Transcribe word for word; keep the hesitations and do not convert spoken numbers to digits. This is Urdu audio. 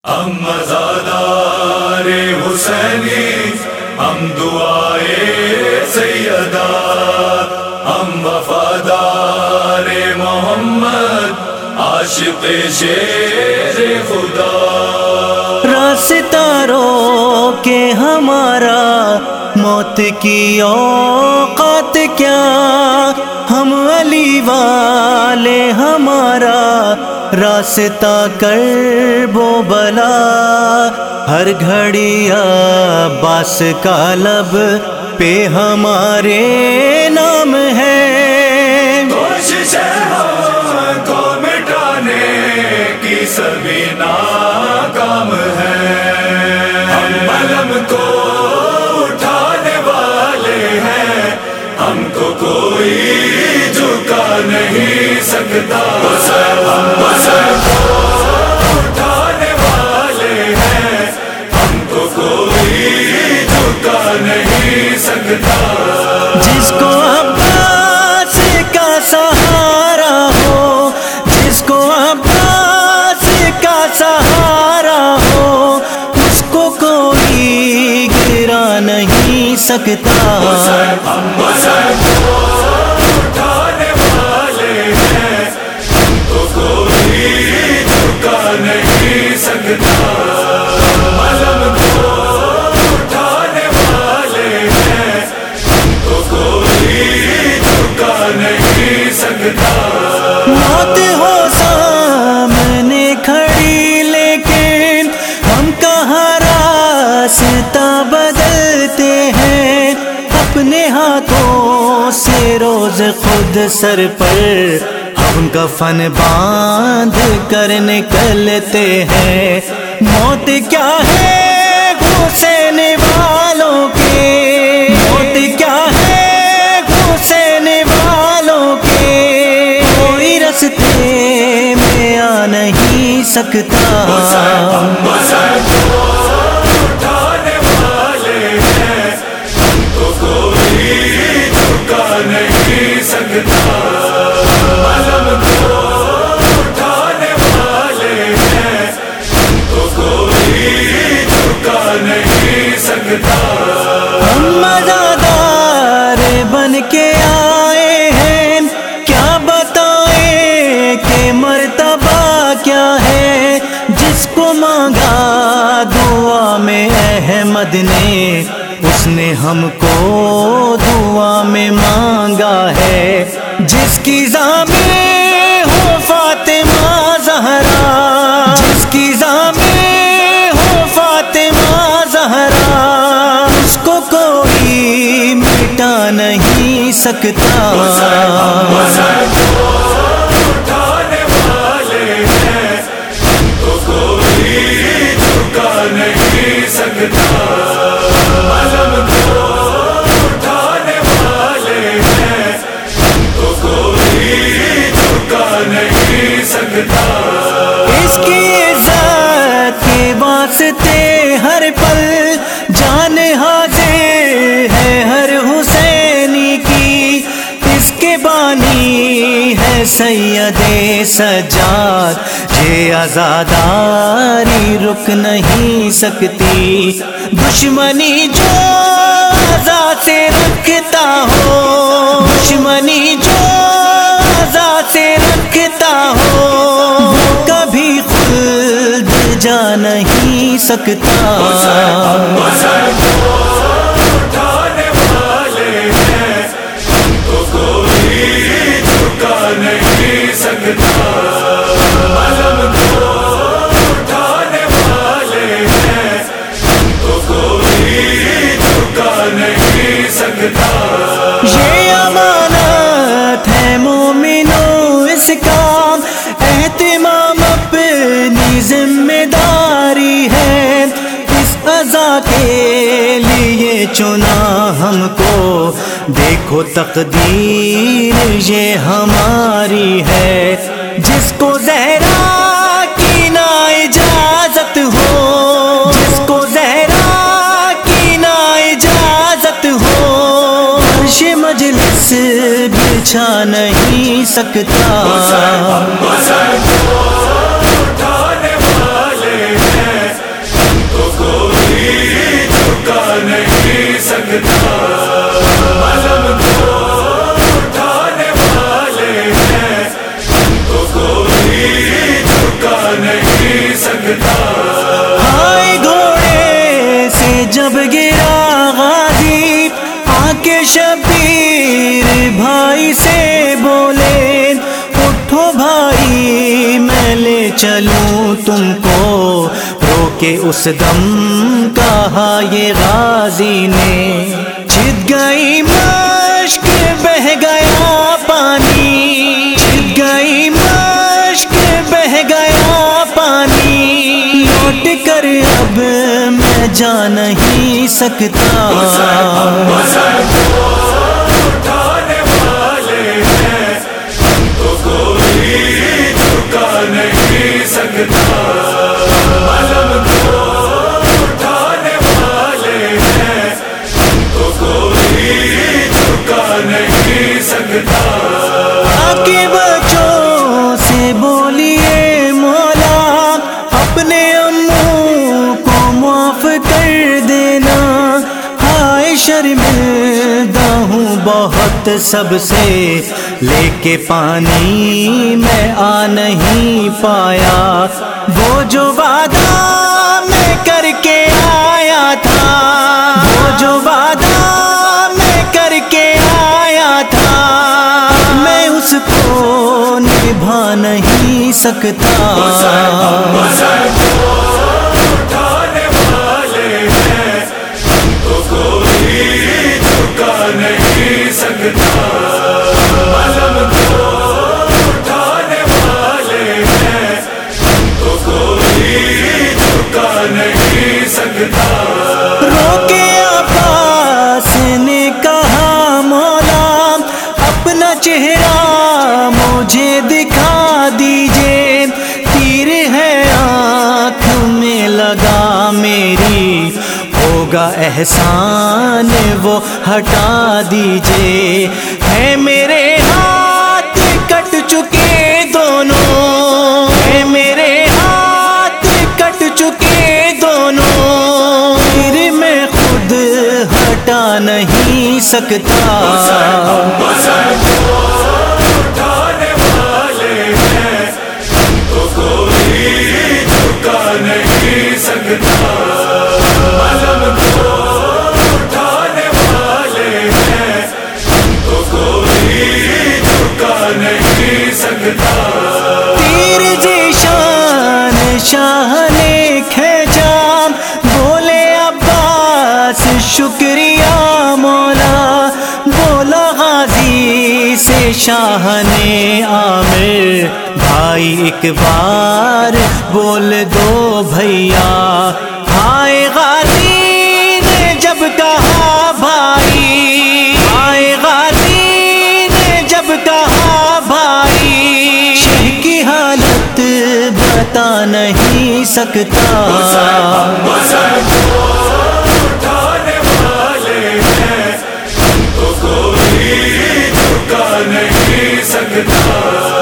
ہم مزادار حسینی، ہم دعائے سیدہ، ہم وفادار محمد، عاشق شیر خدا۔ راستہ رو کے ہمارا موت کی اوقات کیا، ہم علی والے ہمارا راستہ کرب و بلا، ہر گھڑی عباس کا لب پہ ہمارے نام ہے۔ کوششیں ہم کو مٹانے کی سبھی ناکام ہے، ہم علم کو اٹھانے والے ہیں، ہم کو کوئی جھکا نہیں سکتا۔ ہم وطن کو اٹھانے والے ہیں، ہم کو کوئی جھکا نہیں سکتا۔ جس کو عباس کا سہارا ہو، جس کو عباس کا سہارا ہو، اس کو کوئی گرا نہیں سکتا۔ ہم وطن کو اٹھانے والے ہیں، ہم کو کوئی جھکا نہیں سکتا۔ علم کو اٹھانے والے ہیں، ہم کو کوئی جھکا نہیں سکتا۔ موت ہو سامنے کھڑی لیکن ہم کہاں راستہ بدلتے ہیں، اپنے ہاتھوں سے روز خود سر پر ہم کفن باندھ کر نکلتے ہیں۔ موت کیا ہے حسین والوں کے، موت کیا ہے حسین والوں کے، کوئی رستے میں آ نہیں سکتا۔ ہم وطن کو اٹھانے والے ہیں، ہم کو کوئی جھکا نہیں سکتا۔ علم کو اٹھانے والے ہیں، ہم کو کوئی جھکا نہیں سکتا۔ ہم مزادار بن کے آئے ہیں، کیا بتائیں کہ مرتبہ کیا ہے، جس کو مانگا دعا میں احمد نے، اس نے ہم کو دعا میں مانگا ہے۔ جس کی ضامیں ہو فاطمہ زہرا، جس کی ضامیں ہو فاطمہ زہرا، اس کو کوئی مٹا نہیں سکتا۔ ہم وطن کو اٹھانے والے ہیں، ہم کو کوئی جھکا نہیں سکتا۔ علم کو اٹھانے والے ہیں، ہم کو کوئی جھکا نہیں سکتا۔ اس کی عزت کے واسطے ہر پل جان حاضر ہے ہر حسینی کی، اس کے بانی ہے سید سجاد، یہ عزاداری رک نہیں سکتی۔ دشمنی جو عزا سے رکھتا ہو، دشمنی جو عزا سے رکھتا ہو، وہ کبھی خلد جا نہیں سکتا۔ ہم وطن کو اٹھانے والے ہیں، ہم کو کوئی جھکا نہیں سکتا۔ علم کو اٹھانے والے ہیں، ہم کو کوئی جھکا نہیں سکتا۔ یہ امانت ہے مومنوں، اس کا اہتمام اپنی ذمہ داری ہے، اس عزا کے لیے چنا ہم کو، دیکھو تقدیر یہ ہماری ہے۔ جس کو زہرا کی نا اجازت ہو، جس کو زہرا کی نا اجازت ہو، عرش مجلس بچھا نہیں سکتا۔ ہم وطن کو اٹھانے والے ہیں، सकता। ہائے گھوڑے سے جب گرا غازی آکے شبیر بھائی سے بولے اٹھو بھائی میں لے چلوں تم کو، روکے اس دم کہا یہ غازی نے، چھت گئی مشک بہہ گیا پانی، چھت گئی مشک بہہ گیا پانی، لوٹ کر اب میں جا نہیں سکتا۔ حسن کو اٹھانے والے ہیں، ہم تو کوئی جھکا نہیں سکتا۔ علم کو اٹھانے والے ہیں، ہم تو کوئی جھکا نہیں سکتا۔ آکے بچوں سے بولیے مولا اپنے اموں کو معاف کر دینا، ہائے شرمندہ ہوں بہت سب سے، لے کے پانی میں آ نہیں پایا، وہ جو وعدہ میں کر کے آیا تھا، وہ جو وعدہ میں کر کے آیا تھا، میں اس کو نبھا نہیں سکتا۔ حسن کو اٹھانے والے ہیں، ہم تو کوئی جھکا نہیں سکتا۔ علم کو اٹھانے والے ہیں، ہم تو کوئی جھکا نہیں سکتا۔ روکے عباس نے کہا مولا اپنا چہرہ مجھے دکھا دیجئے، تیر ہے آنکھ میں لگا میری، ہوگا احسان وہ ہٹا دیجئے، ہے میرے ہاتھ کٹ چکے دونوں، ہے میرے ہاتھ کٹ چکے دونوں، پھر میں خود ہٹا نہیں سکتا۔ حسن کو اٹھانے والے ہیں، ہم تو کوئی جھکا نہیں سکتا۔ علم کو اٹھانے والے ہیں، ہم تو کوئی جھکا نہیں سکتا۔ تیر ذیشان شاہ نے کھینچا بولے عباس شکریہ مولا، بولا غازی سے شاہ نے عامر بھائی ایک بار بول دو بھیا، ہائے غازی نے جب کہا بھائی، ہائے غازی نے جب کہا بھائی، شہ کی حالت بتا نہیں سکتا۔ حسن کو اٹھانے والے ہیں، ہم تو کوئی جھکا نہیں سکتا۔